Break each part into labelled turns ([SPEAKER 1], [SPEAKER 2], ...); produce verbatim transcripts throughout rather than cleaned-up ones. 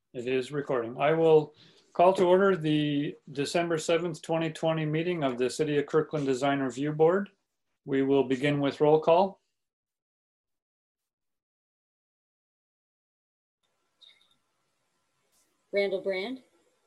[SPEAKER 1] It is recording. I will call to order the December seventh, twenty twenty meeting of the City of Kirkland Design Review Board. We will begin with roll call.
[SPEAKER 2] Randall Brand.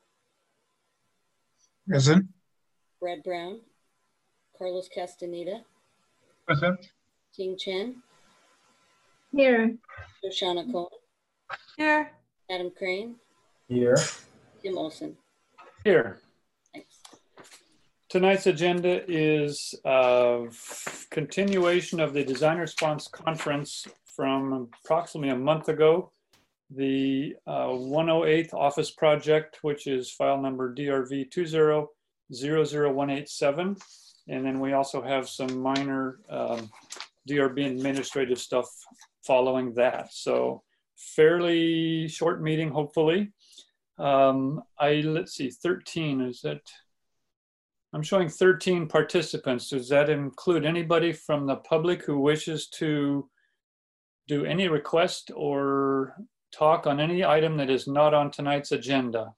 [SPEAKER 3] Present.
[SPEAKER 2] Brad Brown. Carlos Castaneda.
[SPEAKER 3] Present.
[SPEAKER 2] Ting Chen.
[SPEAKER 4] Here.
[SPEAKER 2] Shoshana Cohen.
[SPEAKER 4] Here.
[SPEAKER 2] Adam Crane.
[SPEAKER 3] Here.
[SPEAKER 2] Tim Olson.
[SPEAKER 1] Here.
[SPEAKER 2] Thanks.
[SPEAKER 1] Tonight's agenda is a continuation of the Design Response Conference from approximately a month ago. The uh, one oh eighth Office Project, which is file number D R V two zero zero zero one eight seven. And then we also have some minor um, D R B administrative stuff following that. So fairly short meeting, hopefully. Um, I, let's see, thirteen, is that, I'm showing thirteen participants. Does that include anybody from the public who wishes to do any request or talk on any item that is not on tonight's agenda?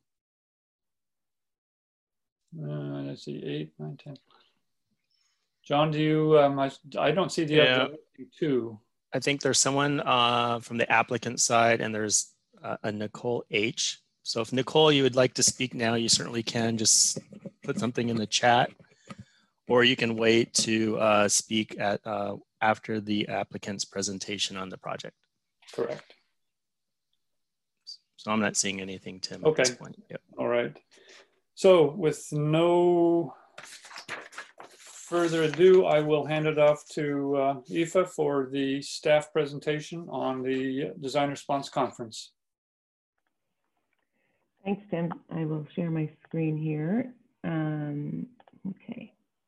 [SPEAKER 1] Uh, let's see, eight, nine, ten. John, do you, um, I, I don't see the
[SPEAKER 5] Yeah.
[SPEAKER 1] other two.
[SPEAKER 5] I think there's someone uh, from the applicant side, and there's uh, a Nicole H. So if Nicole, you would like to speak now, you certainly can. Just put something in the chat, or you can wait to uh, speak at uh, after the applicant's presentation on the project.
[SPEAKER 1] Correct.
[SPEAKER 5] So I'm not seeing anything, Tim,
[SPEAKER 1] Okay.
[SPEAKER 5] at this point. Yep.
[SPEAKER 1] All right. So with no further ado, I will hand it off to uh, Aoife for the staff presentation on the Design Response Conference.
[SPEAKER 4] Thanks, Tim. I will share my screen here. Um, okay.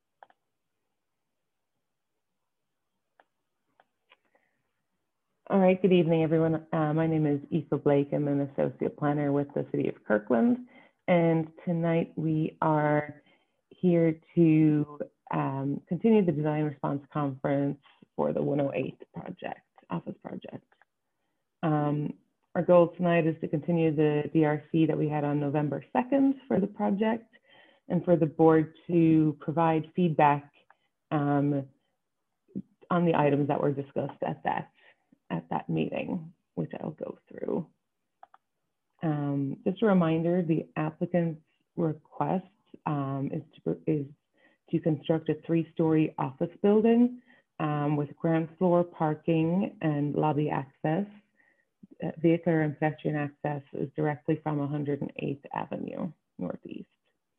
[SPEAKER 4] All right, good evening, everyone. Uh, my name is Aoife Blake. I'm an associate planner with the City of Kirkland. And tonight we are here to um, continue the Design Response Conference for the one oh eight project, Office Project. Um, Our goal tonight is to continue the D R C that we had on November second for the project, and for the board to provide feedback um, on the items that were discussed at that, at that meeting, which I'll go through. Um, just a reminder, the applicant's request um, is, to, is to construct a three-story office building um, with ground floor parking and lobby access. Uh, vehicular and pedestrian access is directly from one hundred eighth Avenue Northeast.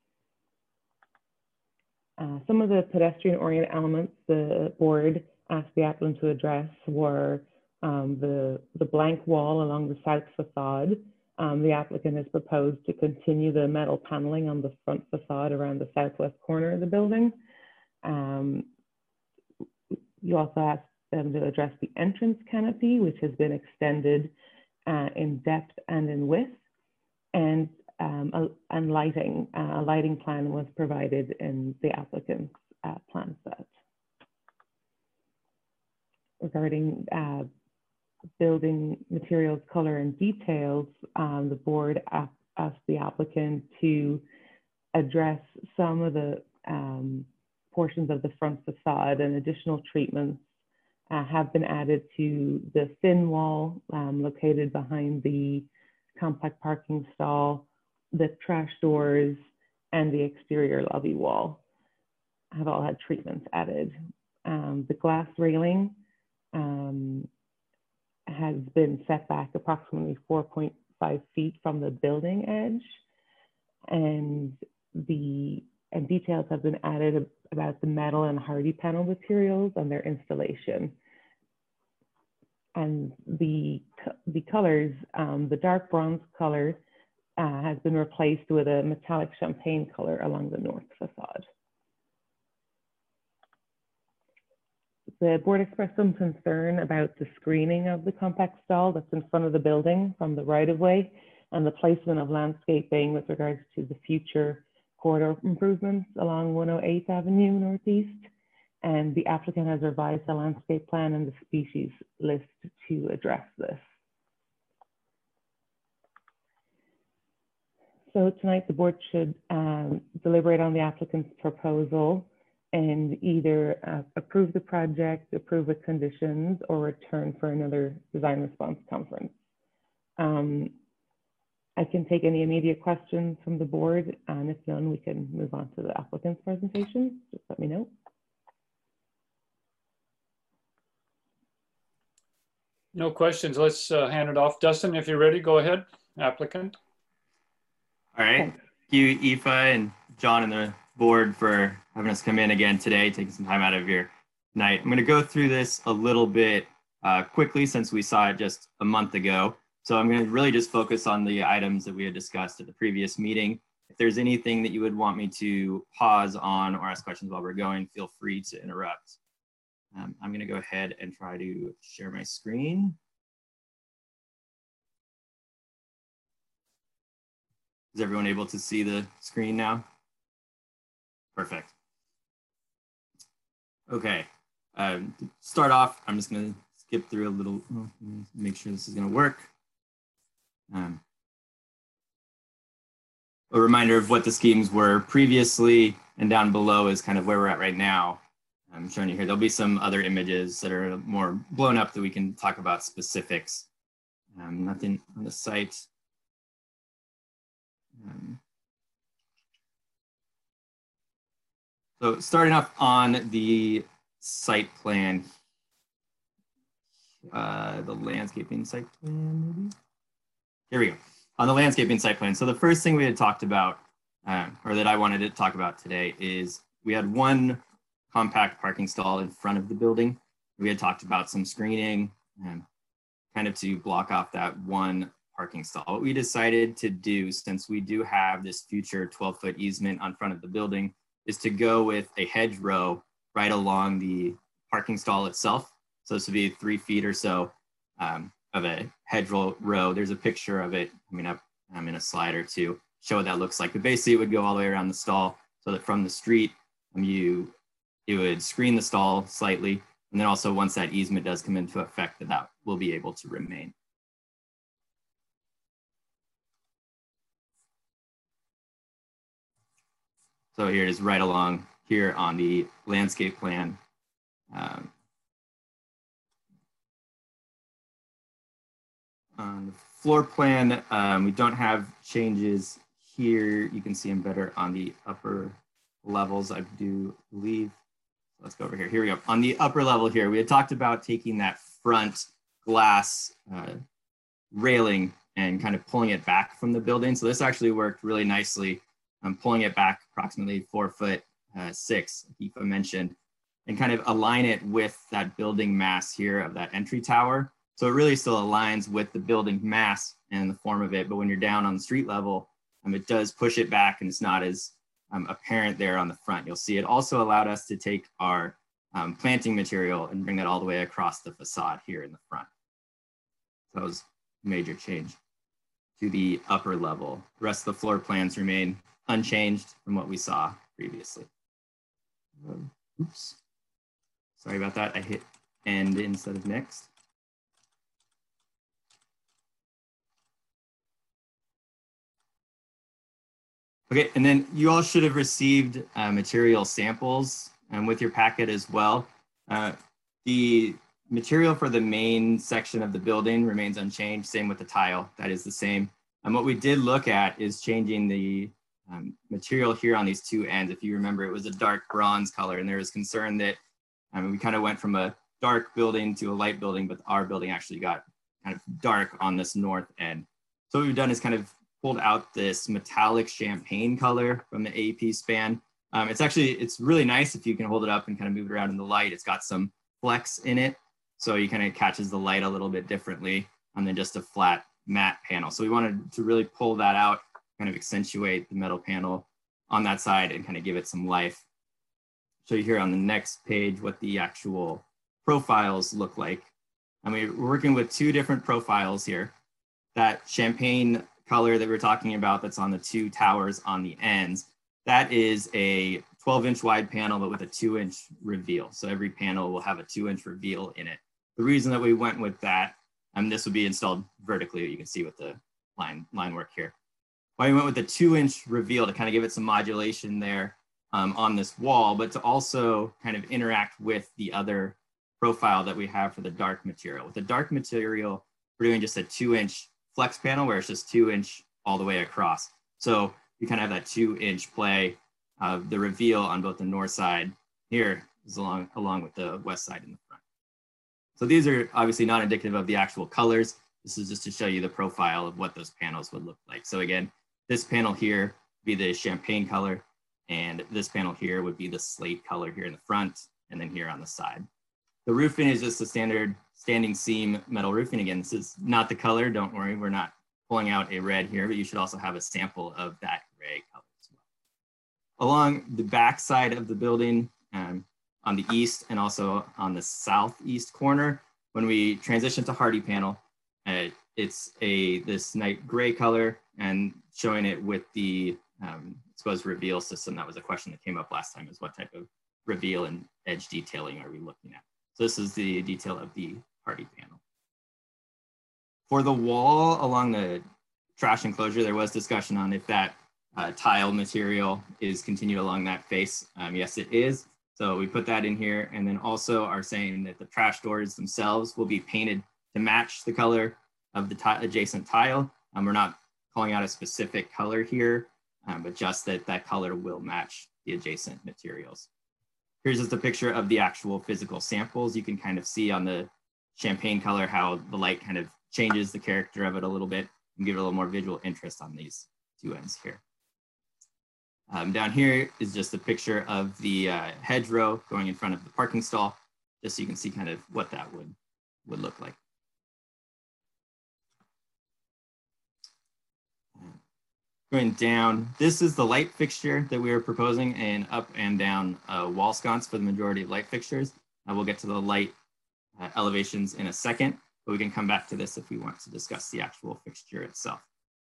[SPEAKER 4] Uh, some of the pedestrian-oriented elements the board asked the applicant to address were um, the, the blank wall along the south facade. Um, the applicant has proposed to continue the metal paneling on the front facade around the southwest corner of the building. Um, you also asked them to address the entrance canopy, which has been extended uh, in depth and in width, and um, a, and lighting. Uh, a lighting plan was provided in the applicant's uh, plan set. Regarding uh, building materials, color, and details, um, the board asked the applicant to address some of the um, portions of the front facade, and additional treatments uh, have been added to the thin wall um, located behind the compact parking stall, the trash doors, and the exterior lobby wall have all had treatments added. Um, the glass railing um, has been set back approximately four point five feet from the building edge, and the and details have been added about the metal and hardy panel materials and their installation. And the, the colors, um, the dark bronze color uh, has been replaced with a metallic champagne color along the north facade. The board expressed some concern about the screening of the compact stall that's in front of the building from the right-of-way, and the placement of landscaping with regards to the future corridor improvements along one oh eighth Avenue Northeast. And the applicant has revised the landscape plan and the species list to address this. So tonight the board should um, deliberate on the applicant's proposal and either uh, approve the project, approve with conditions, or return for another design response conference. Um, I can take any immediate questions from the board, and if none, we can move on to the applicant's presentation. Just let me know.
[SPEAKER 1] No questions. Let's uh, hand it off. Dustin, if you're ready, go ahead. Applicant.
[SPEAKER 6] All right. Thank you, Aoife and John and the board for having us come in again today, taking some time out of your night. I'm going to go through this a little bit uh, quickly since we saw it just a month ago. So I'm going to really just focus on the items that we had discussed at the previous meeting. If there's anything that you would want me to pause on or ask questions while we're going, feel free to interrupt. Um, I'm going to go ahead and try to share my screen. Is everyone able to see the screen now? Perfect. Okay, um, to start off, I'm just gonna skip through a little, make sure this is gonna work. Um, a reminder of what the schemes were previously, and down below is kind of where we're at right now. I'm showing you here, there'll be some other images that are more blown up that we can talk about specifics. Um, nothing on the site. Um, So starting off on the site plan, uh, the landscaping site plan, maybe? Here we go, on the landscaping site plan. So the first thing we had talked about, uh, or that I wanted to talk about today, is we had one compact parking stall in front of the building. We had talked about some screening, and kind of to block off that one parking stall. What we decided to do, since we do have this future twelve foot easement on front of the building, is to go with a hedgerow right along the parking stall itself. So this would be three feet or so um, of a hedgerow row. There's a picture of it. I mean, up, I'm in a slide or two, show what that looks like. But basically it would go all the way around the stall so that from the street, um, you, it would screen the stall slightly. And then also once that easement does come into effect, that, that will be able to remain. So here it is right along here on the landscape plan. Um, on the floor plan, um, we don't have changes here. You can see them better on the upper levels, I do believe. Let's go over here. Here we go. On the upper level here, we had talked about taking that front glass uh, railing and kind of pulling it back from the building. So this actually worked really nicely. I'm pulling it back approximately four foot uh, six, like Aoife mentioned, and kind of align it with that building mass here of that entry tower. So it really still aligns with the building mass and the form of it, but when you're down on the street level, um, it does push it back and it's not as um, apparent there on the front. You'll see it also allowed us to take our um, planting material and bring that all the way across the facade here in the front. So that was a major change to the upper level. The rest of the floor plans remain unchanged from what we saw previously. Um, oops, sorry about that. I hit end instead of next. Okay, and then you all should have received uh, material samples um, with your packet as well. Uh, the material for the main section of the building remains unchanged, same with the tile, that is the same. And what we did look at is changing the um, material here on these two ends. If you remember, it was a dark bronze color, and there was concern that um, we kind of went from a dark building to a light building, but our building actually got kind of dark on this north end. So what we've done is kind of pulled out this metallic champagne color from the A P span. Um, it's actually, it's really nice if you can hold it up and kind of move it around in the light. It's got some flex in it, so you kind of catches the light a little bit differently than just a flat matte panel. So we wanted to really pull that out, kind of accentuate the metal panel on that side and kind of give it some life. Show you here on the next page what the actual profiles look like. And we're working with two different profiles here. That champagne color that we're talking about that's on the two towers on the ends, that is a twelve inch wide panel, but with a two inch reveal. So every panel will have a two inch reveal in it. The reason that we went with that, and this will be installed vertically, you can see with the line, line work here. why we went with the two inch reveal to kind of give it some modulation there um, on this wall, but to also kind of interact with the other profile that we have for the dark material. With the dark material, we're doing just a two inch flex panel where it's just two inch all the way across. So we kind of have that two inch play of the reveal on both the north side here is along, along with the west side in the front. So these are obviously not indicative of the actual colors. This is just to show you the profile of what those panels would look like. So again, this panel here would be the champagne color, and this panel here would be the slate color here in the front, and then here on the side. The roofing is just a standard standing seam metal roofing. Again, this is not the color, don't worry, we're not pulling out a red here, but you should also have a sample of that gray color as well. Along the back side of the building, um, on the east and also on the southeast corner, when we transition to Hardie panel, uh, it's a this night gray color, and showing it with the um, exposed reveal system. That was a question that came up last time, is what type of reveal and edge detailing are we looking at? So this is the detail of the Hardie panel. For the wall along the trash enclosure, there was discussion on if that uh, tile material is continued along that face. Um, yes, it is. So we put that in here, and then also are saying that the trash doors themselves will be painted to match the color of the adjacent tile. Um, we're not calling out a specific color here, um, but just that that color will match the adjacent materials. Here's just a picture of the actual physical samples. You can kind of see on the champagne color how the light kind of changes the character of it a little bit and give it a little more visual interest on these two ends here. Um, down here is just a picture of the uh, hedgerow going in front of the parking stall, just so you can see kind of what that would, would look like. Going down, this is the light fixture that we were proposing, and up and down uh, wall sconce for the majority of light fixtures. Uh, we'll get to the light uh, elevations in a second, but we can come back to this if we want to discuss the actual fixture itself.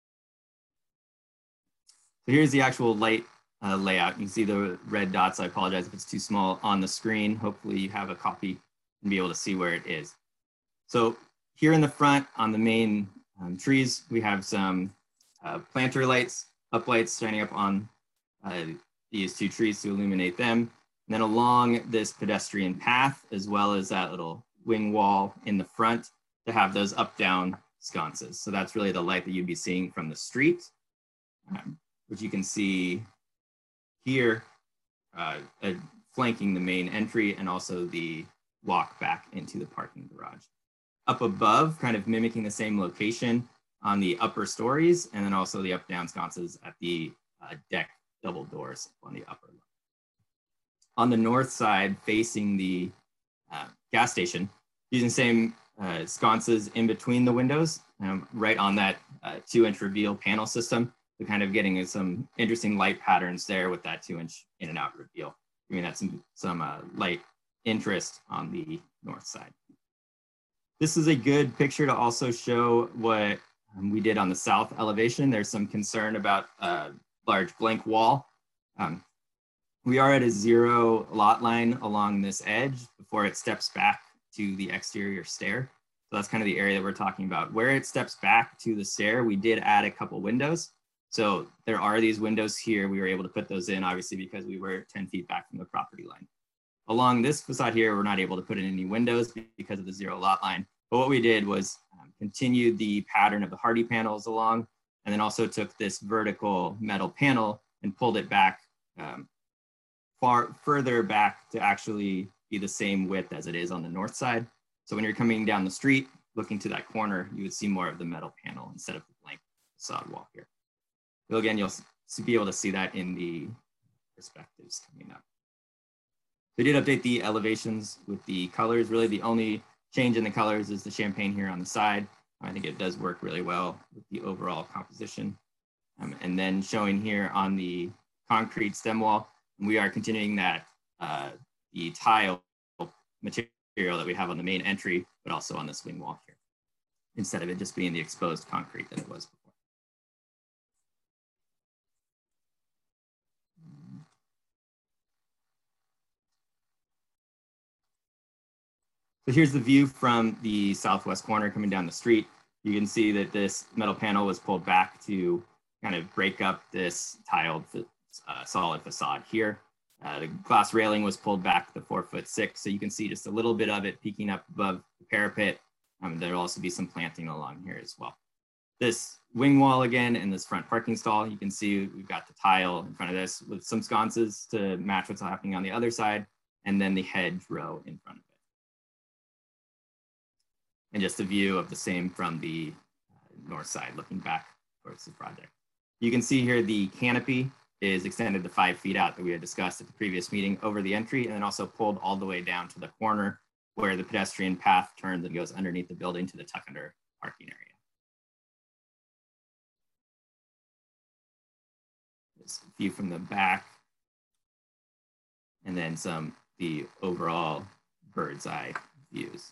[SPEAKER 6] So here's the actual light uh, layout. You can see the red dots. I apologize if it's too small on the screen. Hopefully you have a copy and be able to see where it is. So here in the front on the main um, trees, we have some Uh, planter lights, uplights shining up on uh, these two trees to illuminate them. And then along this pedestrian path, as well as that little wing wall in the front, to have those up-down sconces. So that's really the light that you'd be seeing from the street, um, which you can see here, uh, uh, flanking the main entry and also the walk back into the parking garage. Up above, kind of mimicking the same location, on the upper stories, and then also the up-down sconces at the uh, deck double doors on the upper level. On the north side, facing the uh, gas station, using the same uh, sconces in between the windows, um, right on that uh, two-inch reveal panel system, so kind of getting some interesting light patterns there with that two-inch in and out reveal, giving that some, some uh, light interest on the north side. This is a good picture to also show what Um, we did on the south elevation. There's some concern about a large blank wall. Um, we are at a zero lot line along this edge before it steps back to the exterior stair. So that's kind of the area that we're talking about. Where it steps back to the stair, we did add a couple windows. So there are these windows here. We were able to put those in, obviously, because we were ten feet back from the property line. Along this facade here, we're not able to put in any windows because of the zero lot line. But what we did was um, continue the pattern of the Hardie panels along, and then also took this vertical metal panel and pulled it back um, far further back to actually be the same width as it is on the north side. So when you're coming down the street, looking to that corner, you would see more of the metal panel instead of the blank facade wall here. So again, you'll be able to see that in the perspectives coming up. We did update the elevations with the colors. Really the only change in the colors is the champagne here on the side. I think it does work really well with the overall composition. Um, and then showing here on the concrete stem wall, we are continuing that uh, the tile material that we have on the main entry, but also on the swing wall here, instead of it just being the exposed concrete that it was before. So here's the view from the southwest corner coming down the street. You can see that this metal panel was pulled back to kind of break up this tiled uh, solid facade here. Uh, the glass railing was pulled back to four foot six, so you can see just a little bit of it peeking up above the parapet. Um, there'll also be some planting along here as well. This wing wall again and this front parking stall, you can see we've got the tile in front of this with some sconces to match what's happening on the other side, and then the hedge row in front of it. And just a view of the same from the uh, north side looking back towards the project. You can see here the canopy is extended to five feet out that we had discussed at the previous meeting over the entry, and then also pulled all the way down to the corner where the pedestrian path turns and goes underneath the building to the tuck under parking area. This view from the back, and then some the overall bird's eye views.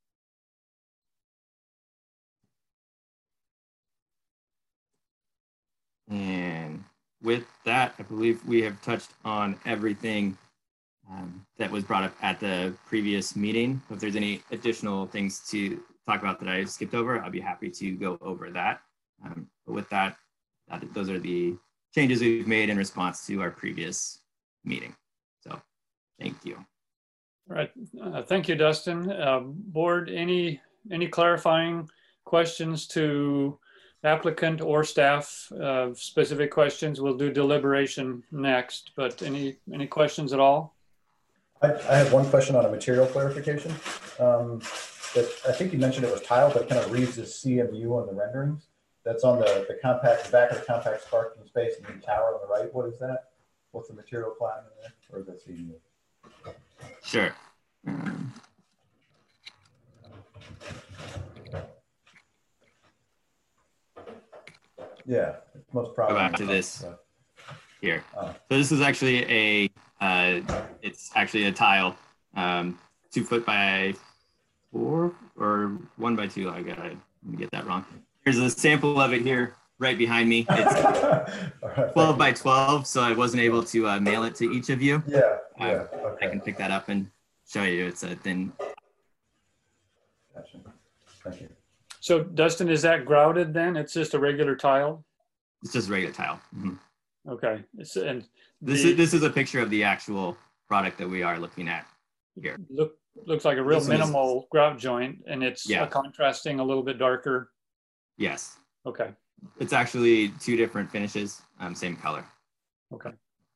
[SPEAKER 6] And with that, I believe we have touched on everything um, that was brought up at the previous meeting. If there's any additional things to talk about that I skipped over, I'll be happy to go over that. Um, but with that, that, those are the changes we've made in response to our previous meeting. So thank you.
[SPEAKER 1] All right, uh, thank you, Dustin. Uh, board, any, any clarifying questions to applicant or staff? Uh, specific questions, we'll do deliberation next, but any, any questions at all?
[SPEAKER 3] I, I have one question on a material clarification. Um, that I think you mentioned it was tile, but it kind of reads as C M U on the renderings. That's on the, the compact, the back of the compact parking space and the tower on the right. What is that? What's the material class in there? Or is that C M U?
[SPEAKER 6] Sure. Um,
[SPEAKER 3] Yeah, it's most
[SPEAKER 6] go
[SPEAKER 3] probably.
[SPEAKER 6] back to this
[SPEAKER 3] So,
[SPEAKER 6] here.
[SPEAKER 3] oh.
[SPEAKER 6] So this is actually a, uh, it's actually a tile, um, two foot by four or one by two. I gotta let me get that wrong. Here's a sample of it here right behind me. It's
[SPEAKER 3] All right,
[SPEAKER 6] twelve
[SPEAKER 3] thank
[SPEAKER 6] by
[SPEAKER 3] you.
[SPEAKER 6] twelve, so I wasn't able to uh, mail it to each of you.
[SPEAKER 3] Yeah,
[SPEAKER 6] Uh,
[SPEAKER 3] yeah,
[SPEAKER 6] I
[SPEAKER 3] okay.
[SPEAKER 6] can pick that up and show you. It's a thin.
[SPEAKER 3] Gotcha. Thank you.
[SPEAKER 1] So Dustin, is that grouted then? It's just a regular tile?
[SPEAKER 6] It's just regular tile. Mhm.
[SPEAKER 1] Okay, it's, and
[SPEAKER 6] This
[SPEAKER 1] the-
[SPEAKER 6] is this is a picture of the actual product that we are looking at here.
[SPEAKER 1] look, looks like a real
[SPEAKER 6] This one is-
[SPEAKER 1] minimal grout joint, and it's
[SPEAKER 6] Yeah.
[SPEAKER 1] uh, contrasting a little bit darker.
[SPEAKER 6] Yes,
[SPEAKER 1] Okay,
[SPEAKER 6] it's actually two different finishes, um, same color.
[SPEAKER 1] okay.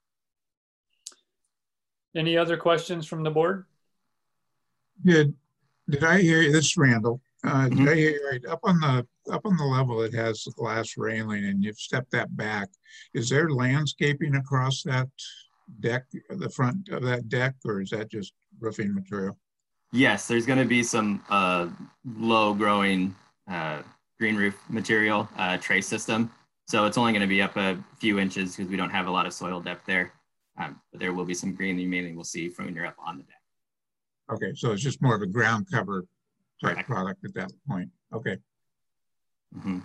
[SPEAKER 1] Any other questions from the board?
[SPEAKER 7] Did, did I hear you? This is Randall. Uh, did
[SPEAKER 6] Mhm.
[SPEAKER 7] I hear you right? Up on the, up on the level, it has the glass railing and you've stepped that back. Is there landscaping across that deck, the front of that deck, or is that just roofing material?
[SPEAKER 6] Yes, there's going to be some uh, low growing uh, green roof material uh, tray system. So it's only going to be up a few inches because we don't have a lot of soil depth there. Um, but there will be some green that you mainly will see from when you're up on the deck.
[SPEAKER 7] Okay, so it's just more of a ground cover type
[SPEAKER 6] Correct.
[SPEAKER 7] product at that point. Okay.
[SPEAKER 6] Mm-hmm.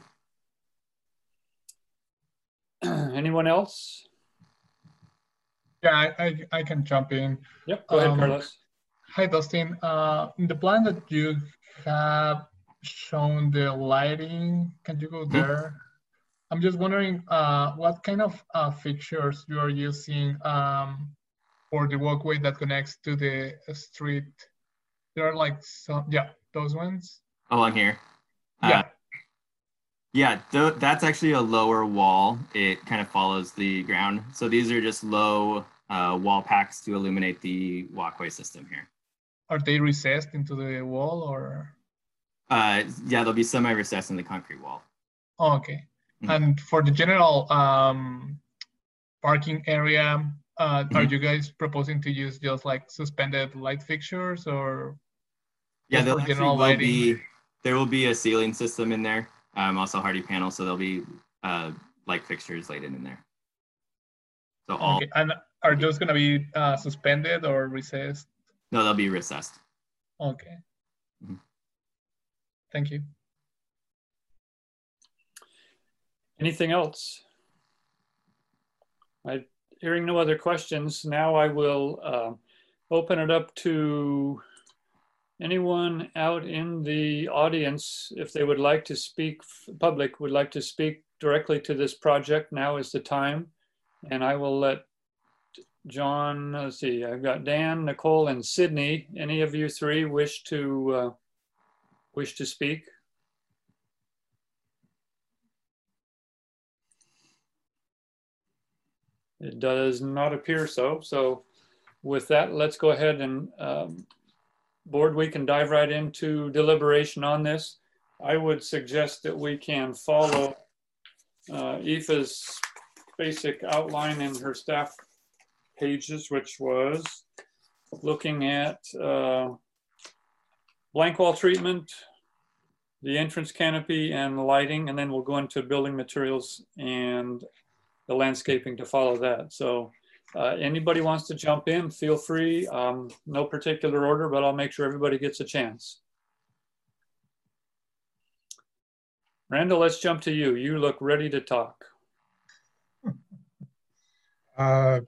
[SPEAKER 1] Anyone else?
[SPEAKER 8] Yeah, I, I, I can jump in.
[SPEAKER 1] Yep, go ahead,
[SPEAKER 8] Um,
[SPEAKER 1] Carlos.
[SPEAKER 8] Hi, Dustin. Uh, in the plan that you have shown the lighting, can you go there? I'm just wondering uh, what kind of uh, fixtures you are using um, for the walkway that connects to the street. There are like some, yeah, those ones.
[SPEAKER 6] Along here.
[SPEAKER 8] Yeah.
[SPEAKER 6] Uh, yeah, th that's actually a lower wall. It kind of follows the ground. So these are just low uh, wall packs to illuminate the walkway system here.
[SPEAKER 8] Are they recessed into the wall or?
[SPEAKER 6] Uh, yeah, they'll be semi-recessed in the concrete wall.
[SPEAKER 8] Oh, okay.
[SPEAKER 6] Mhm.
[SPEAKER 8] And for the general um, parking area, uh, are
[SPEAKER 6] Mhm.
[SPEAKER 8] you guys proposing to use just like suspended light fixtures or?
[SPEAKER 6] Yeah,
[SPEAKER 8] just
[SPEAKER 6] there
[SPEAKER 8] for
[SPEAKER 6] actually
[SPEAKER 8] general
[SPEAKER 6] will
[SPEAKER 8] lighting?
[SPEAKER 6] be, there will be a ceiling system in there, um, also hardy panel, so there'll be uh, light fixtures laid in, in there. So all,
[SPEAKER 8] Okay, and are those gonna be uh, suspended or recessed?
[SPEAKER 6] no, they'll be recessed.
[SPEAKER 8] Okay.
[SPEAKER 6] Mhm.
[SPEAKER 8] Thank you.
[SPEAKER 1] Anything else? I, hearing no other questions, now I will uh, open it up to anyone out in the audience, if they would like to speak, public would like to speak directly to this project, now is the time. And I will let John, let's see, I've got Dan, Nicole, and Sydney. Any of you three wish to uh, wish to speak? It does not appear so. So with that, let's go ahead and um, board, we can dive right into deliberation on this. I would suggest that we can follow uh, Aoife's basic outline in her staff pages, which was looking at uh, blank wall treatment, the entrance canopy and the lighting, and then we'll go into building materials and the landscaping to follow that. So uh, anybody wants to jump in, feel free. Um, no particular order, but I'll make sure everybody gets a chance. Randall, let's jump to you. You look ready to talk.
[SPEAKER 7] Uh,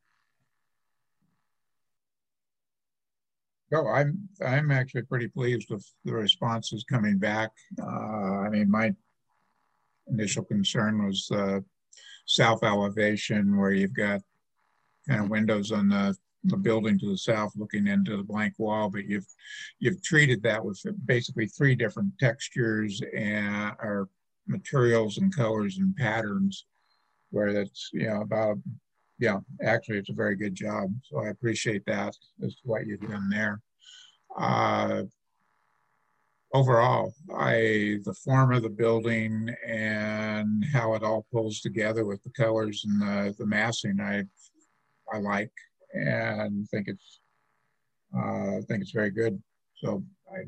[SPEAKER 7] no, I'm I'm actually pretty pleased with the responses coming back. Uh, I mean, my initial concern was uh, south elevation, where you've got kind of windows on the, the building to the south looking into the blank wall, but you've you've treated that with basically three different textures and or materials and colors and patterns, where that's, you know, about, yeah, actually it's a very good job. So I appreciate that as to what you've done there. Uh, overall, I the form of the building and how it all pulls together with the colors and the, the massing, I I like and think it's uh, I think it's very good. So I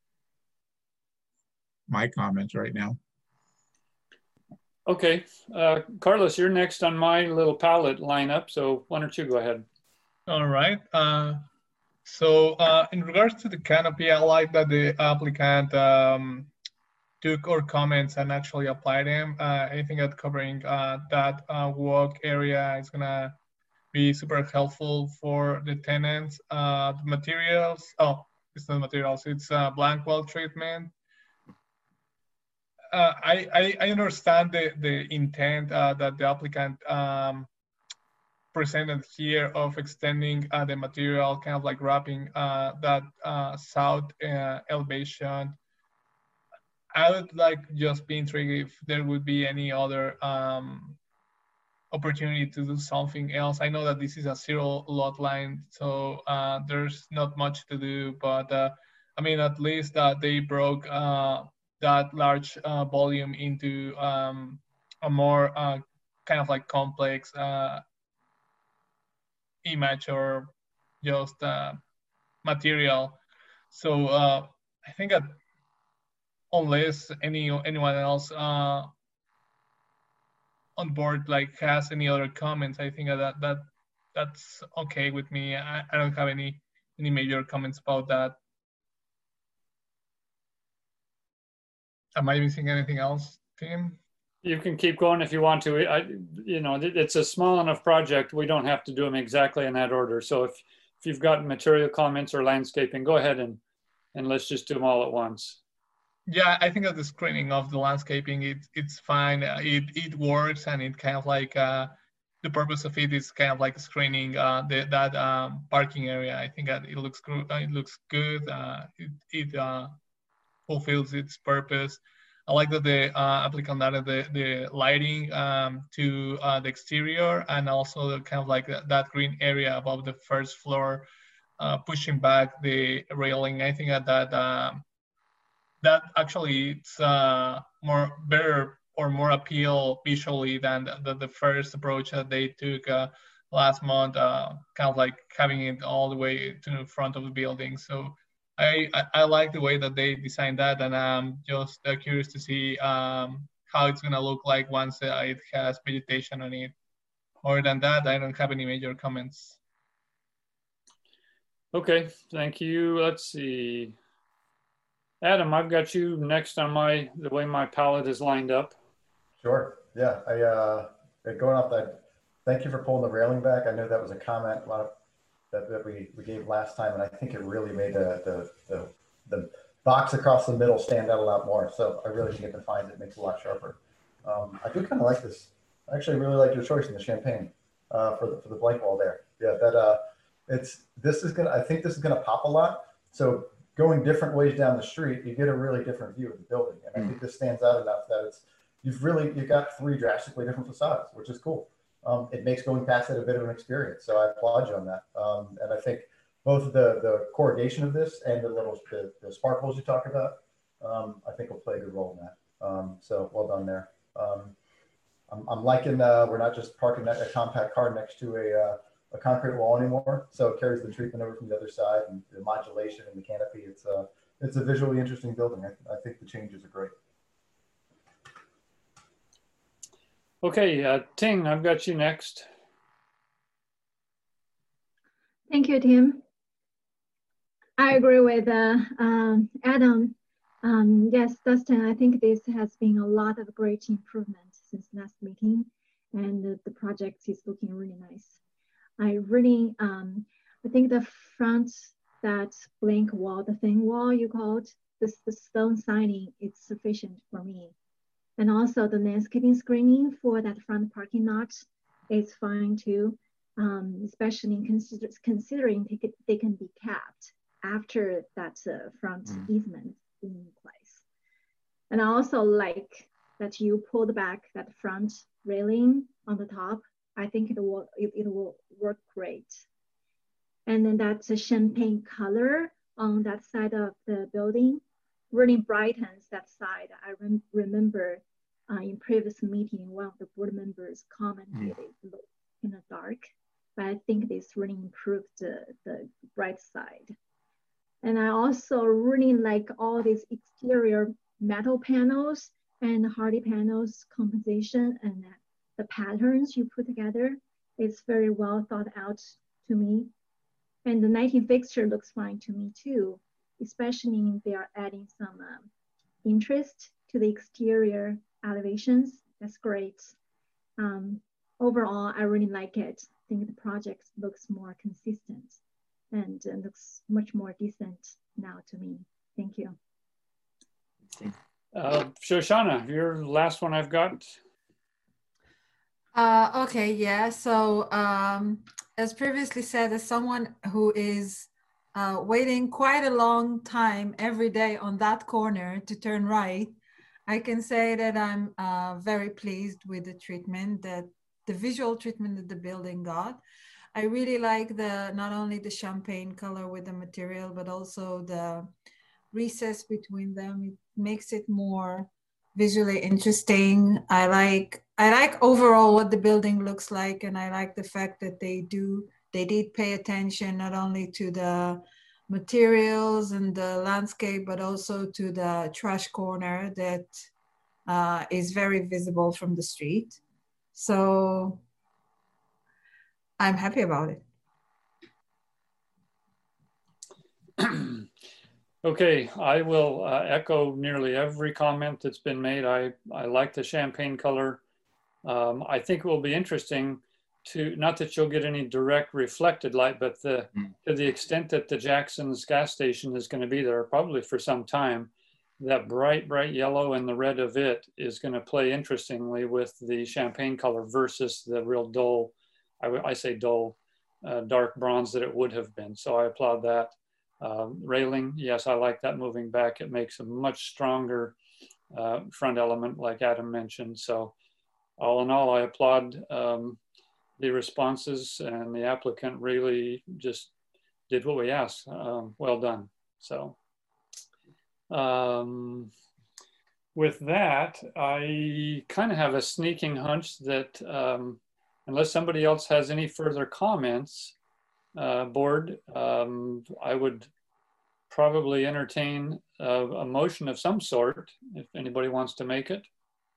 [SPEAKER 7] my comments right now.
[SPEAKER 1] Okay, uh, Carlos, you're next on my little palette lineup. So why don't you go ahead?
[SPEAKER 8] All right. Uh, so uh, in regards to the canopy, I like that the applicant um, took our comments and actually applied them. Uh, I think that covering uh, that uh, walk area is gonna be super helpful for the tenants. Uh, the materials, oh, it's not materials, it's uh, blank wall treatment. Uh, I, I, I understand the, the intent uh, that the applicant um, presented here of extending uh, the material, kind of like wrapping uh, that uh, south uh, elevation. I would like just be intrigued if there would be any other um, opportunity to do something else. I know that this is a zero lot line, so uh, there's not much to do, but uh, I mean, at least uh, they broke uh, that large uh, volume into um, a more uh, kind of like complex uh, image or just uh, material. So uh, I think that unless any anyone else uh, on board like has any other comments, I think that that that's okay with me. I, I don't have any any major comments about that. Am I missing anything else, Tim?
[SPEAKER 1] You can keep going if you want to. I, you know, it's a small enough project. We don't have to do them exactly in that order. So if, if you've got material comments or landscaping, go ahead and, and let's just do them all at once.
[SPEAKER 8] Yeah, I think that the screening of the landscaping, it, it's fine. It, it works, and it kind of like, uh, the purpose of it is kind of like screening uh, the, that um, parking area. I think that it looks, it looks good. Uh, it, it uh, fulfills its purpose. I like that the uh, applicant added the, the lighting um, to uh, the exterior, and also the kind of like that, that green area above the first floor, uh, pushing back the railing. I think that that, um, that actually it's uh, more better or more appeal visually than the, the, the first approach that they took uh, last month, uh, kind of like having it all the way to the front of the building. So I, I, I like the way that they designed that, and I'm just uh, curious to see um, how it's gonna look like once uh, it has vegetation on it. Other than that, I don't have any major comments.
[SPEAKER 1] Okay, thank you. Let's see. Adam, I've got you next on my, the way my palette is lined up.
[SPEAKER 3] Sure, yeah, I, uh, going off that, thank you for pulling the railing back. I know that was a comment, a lot of, That, that we, we gave last time, and I think it really made the, the, the, the box across the middle stand out a lot more. So I really think it defines it, makes it a lot sharper. Um, I do kind of like this. I actually really like your choice in the champagne uh, for the for the blank wall there. Yeah, that uh, it's this is gonna. I think this is gonna pop a lot. So going different ways down the street, you get a really different view of the building, and I think this stands out enough that it's you've really you've got three drastically different facades, which is cool. Um, it makes going past it a bit of an experience. So I applaud you on that. Um, and I think both the the corrugation of this and the little the, the sparkles you talk about, um, I think will play a good role in that. Um, so well done there. Um, I'm, I'm liking uh, we're not just parking a compact car next to a uh, a concrete wall anymore. So it carries the treatment over from the other side and the modulation and the canopy. It's a it's a visually interesting building. I, I think the changes are great.
[SPEAKER 1] Okay, uh, Ting, I've got you next.
[SPEAKER 9] Thank you, Tim. I agree with uh, um, Adam. Um, yes, Dustin, I think this has been a lot of great improvement since last meeting, and the, the project is looking really nice. I really, um, I think the front, that blank wall, the thin wall you called, this, the stone siding, it's sufficient for me. And also the landscaping screening for that front parking lot is fine too, um, especially consider considering they, could, they can be capped after that uh, front mm. easement in place. And I also like that you pulled back that front railing on the top. I think it will, it, it will work great. And then that's a champagne color on that side of the building really brightens that side. I rem remember uh, in previous meeting, one of the board members commented mm. it looked in the dark, but I think this really improved the, the bright side. And I also really like all these exterior metal panels and hardy panels composition and the patterns you put together. It's very well thought out to me. And the lighting fixture looks fine to me too, especially if they are adding some um, interest to the exterior elevations. That's great. Um, overall, I really like it. I think the project looks more consistent and uh, looks much more decent now to me. Thank you.
[SPEAKER 1] Uh, Shoshana, you're the last one I've got.
[SPEAKER 10] Uh, okay, yeah, so um, as previously said, as someone who is uh, waiting quite a long time every day on that corner to turn right, I can say that I'm uh, very pleased with the treatment, that the visual treatment that the building got. I really like the not only the champagne color with the material, but also the recess between them. It makes it more visually interesting. I like I like overall what the building looks like, and I like the fact that they do they did pay attention not only to the materials and the landscape, but also to the trash corner that uh, is very visible from the street. So I'm happy about it.
[SPEAKER 1] Okay, I will uh, echo nearly every comment that's been made. I, I like the champagne color. Um, I think it will be interesting to, not that you'll get any direct reflected light, but the, mm. to the extent that the Jackson's gas station is going to be there probably for some time, that bright, bright yellow and the red of it is going to play interestingly with the champagne color versus the real dull, I, I say dull, uh, dark bronze that it would have been. So I applaud that. Um, railing, yes, I like that moving back. It makes a much stronger uh, front element like Adam mentioned. So all in all, I applaud um, the responses, and the applicant really just did what we asked. Um, well done. So um, with that, I kind of have a sneaking hunch that um, unless somebody else has any further comments, Uh, board, um, I would probably entertain a, a motion of some sort if anybody wants to make it.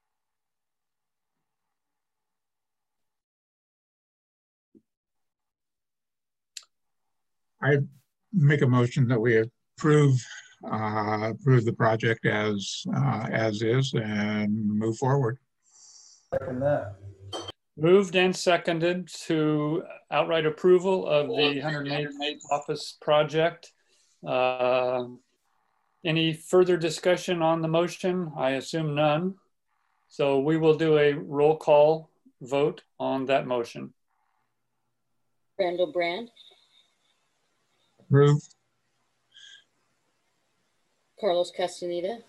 [SPEAKER 7] I make a motion that we approve uh, approve the project as uh, as is and move forward.
[SPEAKER 3] Second that.
[SPEAKER 1] Moved and seconded to outright approval of the one hundred eighth office project. Uh, any further discussion on the motion? I assume none. So we will do a roll call vote on that motion.
[SPEAKER 2] Randall Brand,
[SPEAKER 7] Approve.
[SPEAKER 2] Carlos Castaneda,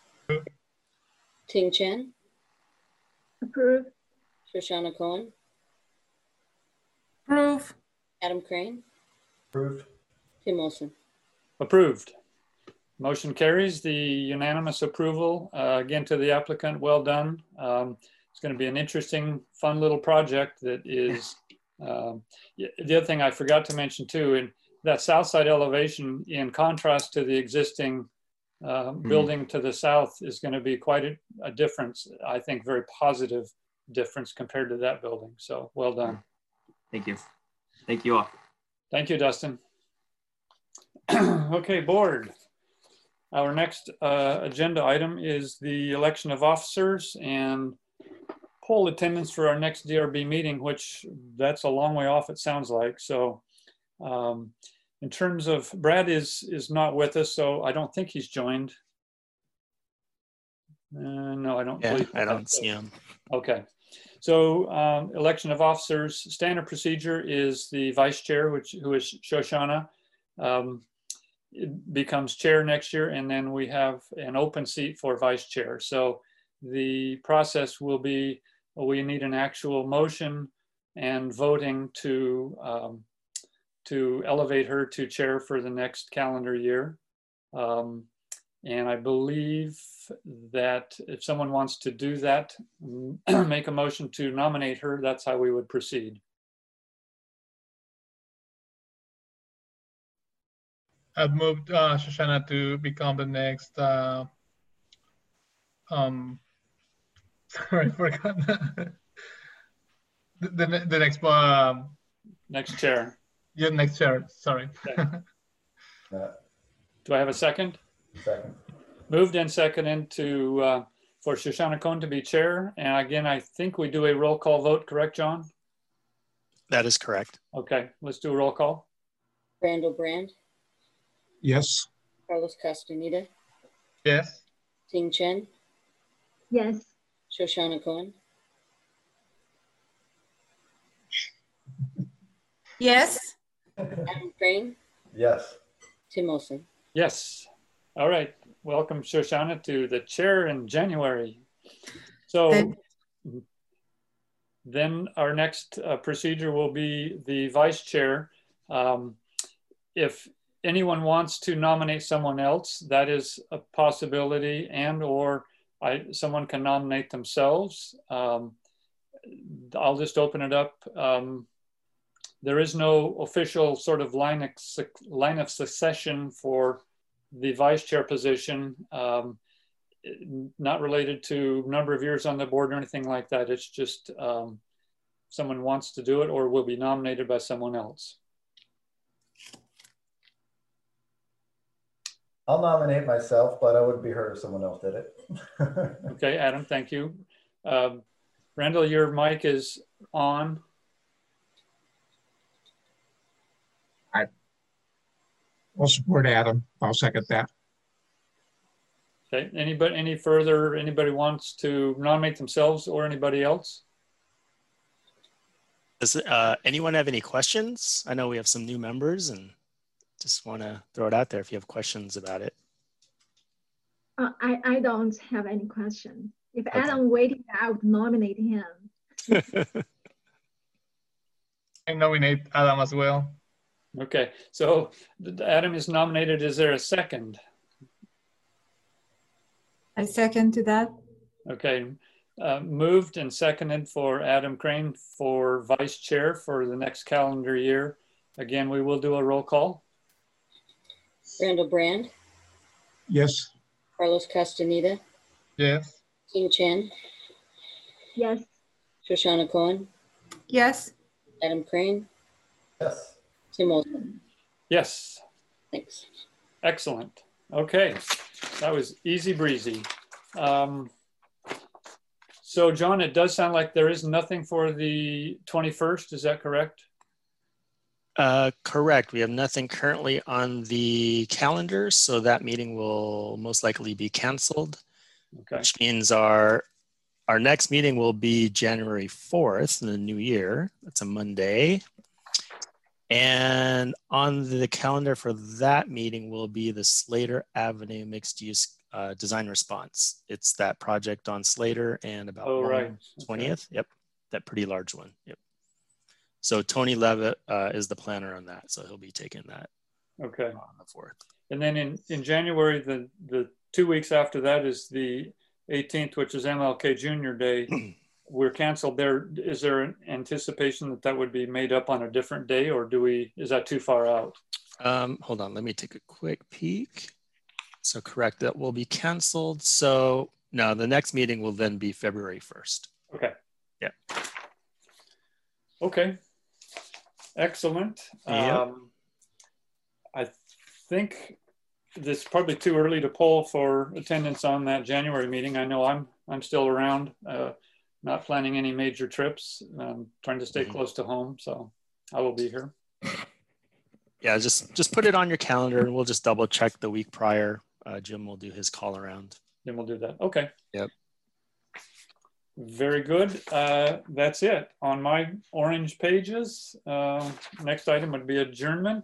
[SPEAKER 2] Ting Chen,
[SPEAKER 9] Approve.
[SPEAKER 2] Shoshana Cohen,
[SPEAKER 10] Approve.
[SPEAKER 2] Adam Crane,
[SPEAKER 3] Approved.
[SPEAKER 2] Tim Olson.
[SPEAKER 1] Approved. Motion carries. The unanimous approval. Uh, again, to the applicant, well done. Um, it's going to be an interesting, fun little project that is, um, the other thing I forgot to mention too, in that south side elevation, in contrast to the existing uh,
[SPEAKER 6] Mm.
[SPEAKER 1] building to the south, is going to be quite a, a difference. I think very positive difference compared to that building. So well done.
[SPEAKER 6] Thank you. Thank you all.
[SPEAKER 1] Thank you, Dustin. Okay, board. Our next uh, agenda item is the election of officers and poll attendance for our next D R B meeting, which that's a long way off, it sounds like. So um, in terms of, Brad is, is not with us, so I don't think he's joined. Uh, no, I don't
[SPEAKER 5] Yeah,
[SPEAKER 1] believe
[SPEAKER 5] I
[SPEAKER 1] that.
[SPEAKER 5] don't see him.
[SPEAKER 1] Okay. So um, election of officers, standard procedure is the vice chair, which who is Shoshana, um, it becomes chair next year, and then we have an open seat for vice chair. So the process will be, well, we need an actual motion and voting to um, to elevate her to chair for the next calendar year. Um, and I believe that if someone wants to do that, make a motion to nominate her, that's how we would proceed.
[SPEAKER 8] I've moved uh, Shoshana to become the next, uh, um, sorry, I forgot. the, the, the next, um,
[SPEAKER 1] Next chair.
[SPEAKER 8] yeah, next chair, sorry.
[SPEAKER 1] Okay.
[SPEAKER 3] Uh,
[SPEAKER 1] Do I have a second?
[SPEAKER 3] Second.
[SPEAKER 1] Moved and seconded to, uh, for Shoshana Cohen to be chair. And again, I think we do a roll call vote, correct, John?
[SPEAKER 5] That is correct.
[SPEAKER 1] Okay, let's do a roll call.
[SPEAKER 2] Randall Brand,
[SPEAKER 7] Yes.
[SPEAKER 2] Carlos Castaneda,
[SPEAKER 8] Yes.
[SPEAKER 2] Ting Chen,
[SPEAKER 9] Yes.
[SPEAKER 2] Shoshana Cohen,
[SPEAKER 10] Yes.
[SPEAKER 2] Adam Crane,
[SPEAKER 3] Yes.
[SPEAKER 2] Tim Olson.
[SPEAKER 1] Yes. All right. Welcome, Shoshana, to the chair in January. So
[SPEAKER 10] Thank-
[SPEAKER 1] then our next uh, procedure will be the vice chair. Um, if anyone wants to nominate someone else, that is a possibility, and or I, someone can nominate themselves. Um, I'll just open it up. Um, there is no official sort of line of, line of succession for the vice chair position, um, not related to number of years on the board or anything like that. It's just um, someone wants to do it or will be nominated by someone else.
[SPEAKER 3] I'll nominate myself, but I wouldn't be hurt if someone else did it.
[SPEAKER 1] Okay, Adam, thank you. Um, Randall, your mic is on.
[SPEAKER 7] I'll support Adam. I'll second that.
[SPEAKER 1] Okay, anybody, any further, anybody wants to nominate themselves or anybody else?
[SPEAKER 5] Does uh, anyone have any questions? I know we have some new members and just want to throw it out there if you have questions about it.
[SPEAKER 9] Uh, I, I don't have any question. If
[SPEAKER 5] Okay.
[SPEAKER 9] Adam waited, I would nominate him.
[SPEAKER 8] I nominate Adam as well.
[SPEAKER 1] Okay, so Adam is nominated. Is there a second?
[SPEAKER 10] I second to that.
[SPEAKER 1] Okay, uh, moved and seconded for Adam Crane for vice chair for the next calendar year. Again, we will do a roll call.
[SPEAKER 2] Randall Brand,
[SPEAKER 7] Yes.
[SPEAKER 2] Carlos Castaneda,
[SPEAKER 8] Yes.
[SPEAKER 2] Ting Chen,
[SPEAKER 9] Yes.
[SPEAKER 2] Shoshana Cohen,
[SPEAKER 10] Yes.
[SPEAKER 2] Adam Crane,
[SPEAKER 3] Yes.
[SPEAKER 2] Tim Olson.
[SPEAKER 1] Yes,
[SPEAKER 2] Thanks.
[SPEAKER 1] excellent. Okay, that was easy breezy. Um, so John, it does sound like there is nothing for the twenty-first, is that correct?
[SPEAKER 5] Uh, correct. We have nothing currently on the calendar, so that meeting will most likely be canceled,
[SPEAKER 1] Okay,
[SPEAKER 5] which means our our next meeting will be January fourth in the new year. That's a Monday. And on the calendar for that meeting will be the Slater Avenue mixed use uh, design response. It's that project on Slater and about
[SPEAKER 1] Oh, right.
[SPEAKER 5] twentieth. Okay. Yep. That pretty large one. Yep. So Tony Levitt uh, is the planner on that. So he'll be taking that.
[SPEAKER 1] Okay.
[SPEAKER 5] On the fourth.
[SPEAKER 1] And then in, in January, the, the two weeks after that is the eighteenth, which is M L K Junior Day. We're canceled there. Is there an anticipation that that would be made up on a different day, or do we, is that too far out?
[SPEAKER 5] Um, hold on, let me take a quick peek. So correct, that will be canceled. So no, the next meeting will then be February first.
[SPEAKER 1] Okay.
[SPEAKER 5] Yeah.
[SPEAKER 1] Okay. Excellent.
[SPEAKER 5] Yep.
[SPEAKER 1] Um, I think this is probably too early to poll for attendance on that January meeting. I know I'm I'm still around, uh, not planning any major trips, um, trying to stay
[SPEAKER 5] Mm-hmm.
[SPEAKER 1] close to home, so I will be here.
[SPEAKER 5] Yeah, just just put it on your calendar and we'll just double check the week prior. Uh, Jim will do his call around.
[SPEAKER 1] Then we'll do that. Okay.
[SPEAKER 5] Yep.
[SPEAKER 1] Very good. Uh, that's it on my orange pages. Uh, next item would be adjournment.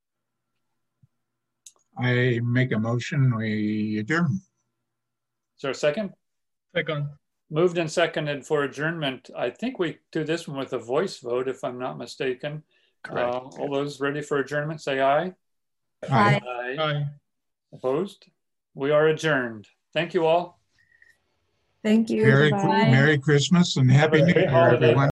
[SPEAKER 7] I make a motion, we adjourn.
[SPEAKER 1] Is there a second?
[SPEAKER 8] Second.
[SPEAKER 1] Moved and seconded for adjournment. I think we do this one with a voice vote, if I'm not mistaken.
[SPEAKER 5] Correct.
[SPEAKER 1] Uh, all those ready for adjournment, say aye.
[SPEAKER 7] Aye.
[SPEAKER 1] Aye.
[SPEAKER 8] Aye.
[SPEAKER 1] Opposed? We are adjourned. Thank you all.
[SPEAKER 10] Thank you.
[SPEAKER 7] Merry,
[SPEAKER 10] Bye.
[SPEAKER 7] Merry Christmas and Happy
[SPEAKER 1] Have a
[SPEAKER 7] New
[SPEAKER 1] great
[SPEAKER 7] Year,
[SPEAKER 1] holiday.
[SPEAKER 7] everyone.